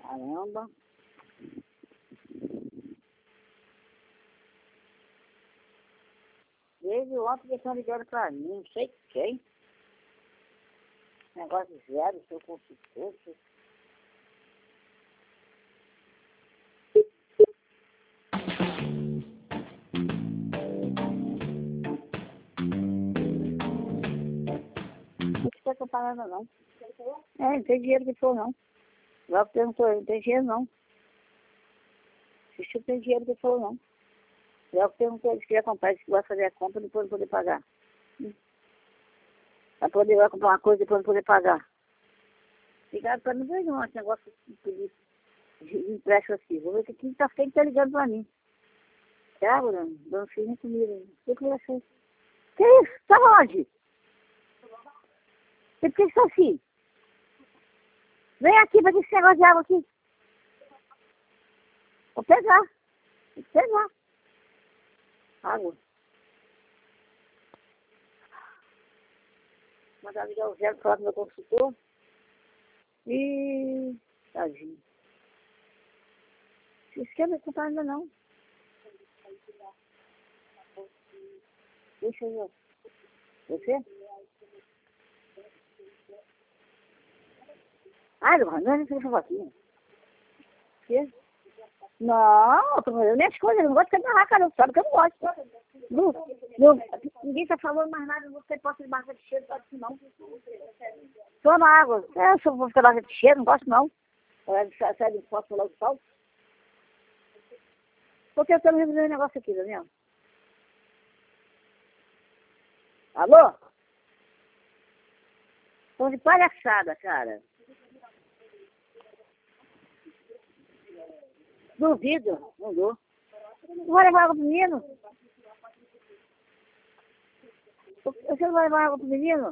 Caramba. Desde ontem que estão ligando pra mim, não sei quem. Negócio zero, seu consultor. Não precisa comprar nada não. Não tem dinheiro que for não. Logo perguntou, não tem dinheiro não. Se não tem dinheiro que for não. Logo perguntou, ele queria comprar, ele gosta de fazer a compra depois não poder pagar. Vai poder vai comprar uma coisa depois não poder pagar. Ligaram pra mim, não, esse negócio de empréstimo assim. Vou ver que quem tá ligando pra mim. Débora, dando filho comigo. O que vai ser? Que isso? Tá onde? Por que está assim? Vem aqui pra esse negócio de água aqui. Vou pegar. Vou pegar. Água. Mandar ligar o Zé falar com o meu consultor. E... tadinho. Se esquema comprar ainda não. Deixa eu ver. Você? Ah, não é esse fofoquinha. Quê? Não, eu tô fazendo minhas coisas, eu não gosto de ficar na raca, não, sabe que eu não gosto. Ninguém tá falando mais nada, não sei, posso de barra de cheiro, pode não. Toma água. Se eu vou ficar barra de cheiro, não gosto não. Sai do posso logo sol. Porque eu estou resolvendo um negócio aqui, Daniel. Alô? Tô de palhaçada, cara. Duvido, não dou. Não vou levar água pro menino? Você não vai levar água pro menino?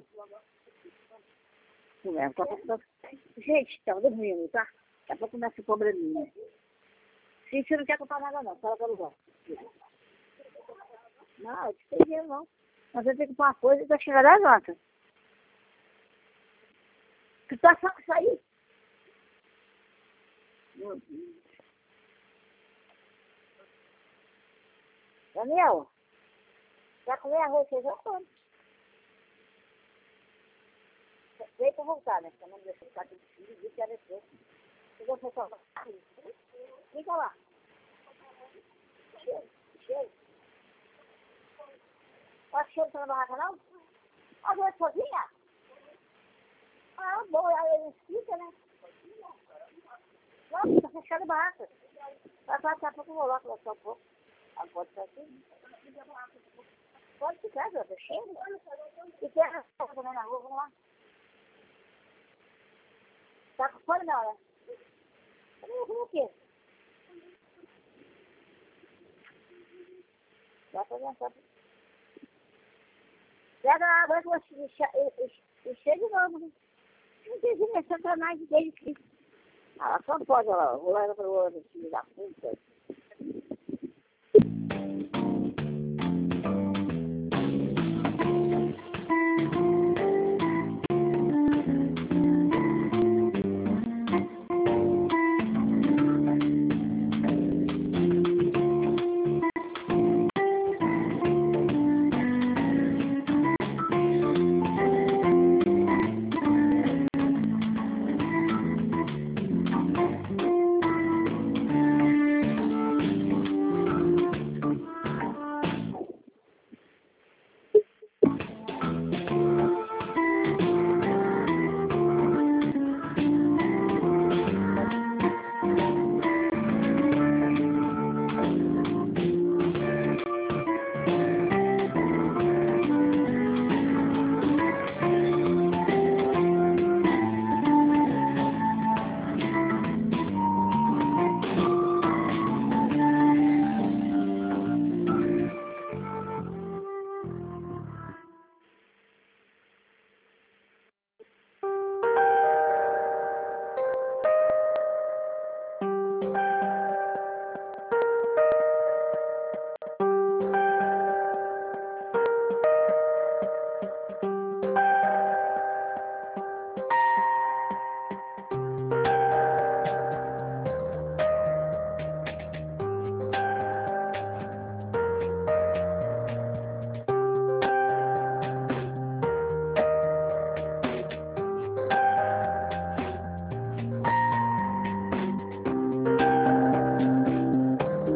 Não leva. Gente, tá dormindo, tá? Daqui a pouco começa o probleminha. Se você não quer comprar nada não, fala pra lugar. Não, eu não tenho dinheiro não. Mas eu tenho que comprar uma coisa e vai chegar da nota. Que tá só sair? Meu Deus. Daniel, já comer arroz, você já come. Veio pra voltar, né? Porque eu não deixo ficar aqui de filho, de que era esse. Eu vou voltar. Fica lá. Cheiro. Pode cheiro pra barraca, não? A noite sozinha? Ah, bom, aí ele fica, né? Não, tá fechado a barraca. Daqui a pouco eu vou lá, colocar um pouco. Ah, pode ser assim? Pode ficar, já, cheiro. E quer arrastar também na rua, vamos lá. Tá com fome, não, né? O quê? Vai fazer uma coisa. Pega a água e cheia de novo, né? Não tem jeito, é sacanagem dele. Ah, só pode, ó. Vou lá para o outro, filho da puta.